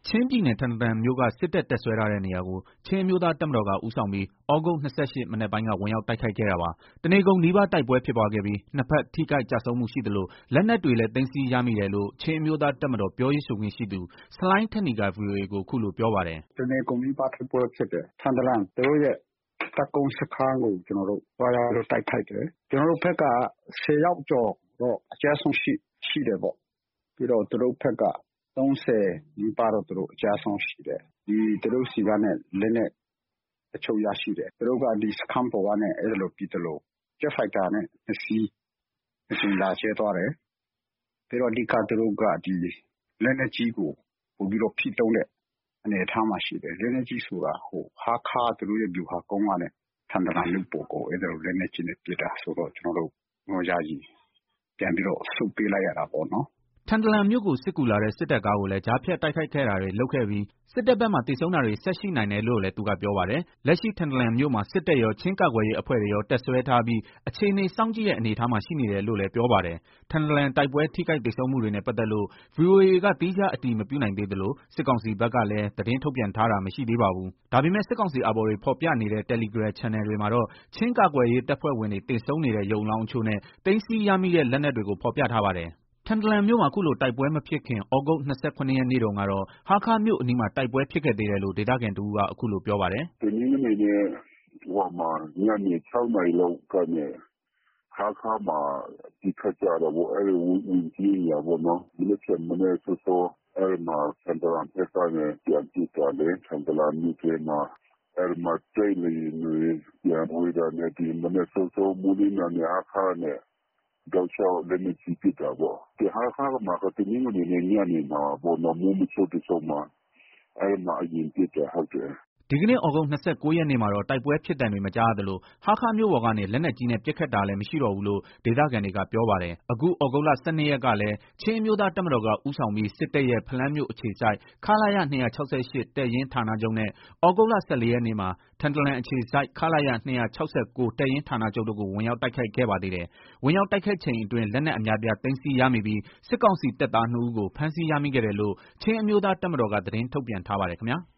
ချင်းပြည်နယ်ထန်တလန်မြို့ကစစ်တပ်တပ်စွဲထားတဲ့နေရာကိုချင်းအမျိုးသားတပ်မတော်ကဦးဆောင်ပြီးဩဂုတ်28မနက်ပိုင်းကဝင်ရောက်တိုက်ခိုက်ခဲ့တာပါ။တနေကုန်နီးပါးတိုက်ပွဲဖြစ်ပွားခဲ့ပြီးနှစ်ဖက်ထိခိုက်ကြဆုံးမှုရှိသလိုလက်နက်တွေလည်းသိမ်းဆည်းရမိတယ်လို့ချင်းအမျိုးသားတပ်မတော်ပြောရေးဆိုခွင့်ရှိသူဆလိုင်းထက်နီက VOA ကိုခုလိုပြောပါတယ်။တနေကုန်နီးပါးတိုက်ပွဲဖြစ်တယ်။ထန်တလန်သူတို့ရဲ့တပ်ကုန်းစခန်းကိုကျွန်တော်တို့သွားရောက်တိုက်ခိုက်တယ်။ကျွန်တော်တို့ဘက်က10ယောက်ကျော်တော့အကျဆုံးရှိတယ်ပေါ့။ပြီးတော့သူတို့ဘက်က30နီးပါးတော့သူတို့အကြမ်းဆုံးရှိတယ်။သူတို့စီကနဲ့လက်နက်အချို့ရရှိတယ်။သူတို့ကဒီစခန်းပေါ်ကနေအဲ့လိုပြီးတယ်လို့ဂျက်ဖိုက်တာနဲ့နှစ်စီးလာကျဲသွားတယ်။ပြီးတော့ဒီကသူတို့ကဒီလက်နက်ကြီးကိုပို့ပြီးတော့ဖိတုံးတဲ့အနေအထားမှာရှိတယ်။လက်နက်ကြီးဆိုတာဟာခါသူတို့ရဲ့ဗျူဟာကုန်းကနေထန်တလန်မြို့ပေါ်ကိုအဲ့လိုလက်နက်ကြီးနဲ့ပစ်တာဆိုတော့ကျွန်တော်တို့ငေါ်ရကြီးပြန်ပြီးတော့ဆုတ်ပေးလိုက်ရတာပေါ့နော်။ထန်တလန်မြို့ကိုစစ်ကူလာတဲ့စစ်တပ်ကားကိုလည်းကြားဖြတ်တိုက်ခိုက်ခဲ့တာတွေလုပ်ခဲ့ပြီးစစ်တပ်ဘက်မှသေဆုံးတာတွေဆက်ရှိနိုင်တယ်လို့လည်းသူကပြောပါတယ်။လက်ရှိထန်တလန်မြို့မှာစစ်တပ်ရောချင်းကာကွယ်ရေးအဖွဲ့တွေရောတပ်စွဲထားပြီးအခြေအနေစောင့်ကြည့်တဲ့အနေအထားမှာရှိနေတယ်လို့လည်းပြောပါတယ်။ထန်တလန်တိုက်ပွဲထိခိုက်သေဆုံးမှုတွေနဲ့ပတ်သက်လို့ VOA ကသီးခြားအတည်မပြုနိုင်သေးသလိုစစ်ကောင်စီဘက်ကလည်းသတင်းထုတ်ပြန်ထားတာမရှိသေးပါဘူး။ဒါပေမဲ့စစ်ကောင်စီအာဘော်တွေဖော်ပြနေတဲ့ Telegram Channel တွေမှာတော့ချင်းကာကွယ်ရေးတပ်ဖွဲ့ဝင်တွေသေဆုံးနေတဲ့ရုပ်အလောင်းအချို့နဲ့သိမ်းဆည်းရမိတဲ့လက်နက်တွေကိုဖော်ပြထားပါတယ်။ထန်တလန်မြို့မှာခုလိုတိုက်ပွဲမဖြစ်ခင်ဩဂုတ်28ရက်နေ့တုန်းကတော့ဟာခါမြို့အနီးမှာတိုက်ပွဲဖြစ်ခဲ့သေးတယ်လို့ဒေသခံတဦးကအခုလိုပြောပါတယ်။တနင်္ဂနွေနေ့ညနေ6နာရီလောက်ကနေဟာခါမှာဒီခကြတော့အဲ့ဒီဝင်ကြီးရပါတော့ဒီလိုချင်မနေဆိုအဲ့မှာထန်တလန်ဖက်ကနေပြန်ကြည့်တယ်ထန်တလန်မြို့ထဲမှာအဲ့မှာတိတ်နေပြန်ဝေးတယ်ဒီမနေဆိုမူလင်းနေဟာခါနဲ့တောက်လျှောက်လက်နက်ကြီးပစ်တာပေါ့။ဒီဟာမှာကတနင်္ဂနွေနေ့ညနေမှာမိုးမချို့တဆုံမှာအဲ့မှာအရင်ပစ်တာဟုတ်တယ်။ဒီကနေ့ဩဂုတ်29ရက်နေ့မှာတော့တိုက်ပွဲဖြစ်တံတွေမကြားရသလိုဟာခါမြို့ပေါ်ကနေလက်နက်ကြီးနဲ့ပစ်ခတ်တာလည်းမရှိတော့ဘူးလို့ဒေသခံတွေကပြောပါတယ်။အခုဩဂုတ်လ12ရက်ကလည်းချင်းအမျိုးသားတပ်မတော်ကဦးဆောင်ပြီးစစ်တပ်ရဲ့ဖလန်းမြို့အခြေစိုက်ခလာရ268တပ်ရင်းဌာနချုပ်နဲ့ဩဂုတ်လ14ရက်နေ့မှာထန်တလန်အခြေစိုက်ခလာရ269တပ်ရင်းဌာနချုပ်တို့ကိုဝင်ရောက်တိုက်ခိုက်ခဲ့ပါသေးတယ်။ဝင်ရောက်တိုက်ခိုက်ချိန်အတွင်းလက်နက်အများပြားသိမ်းဆည်းရမိပြီးစစ်ကောင်စီတပ်သား2ဦးကိုဖမ်းဆီးရမိခဲ့တယ်လို့ချင်းအမျိုးသားတပ်မတော်ကသတင်းထုတ်ပြန်ထားပါတယ်ခင်ဗျာ။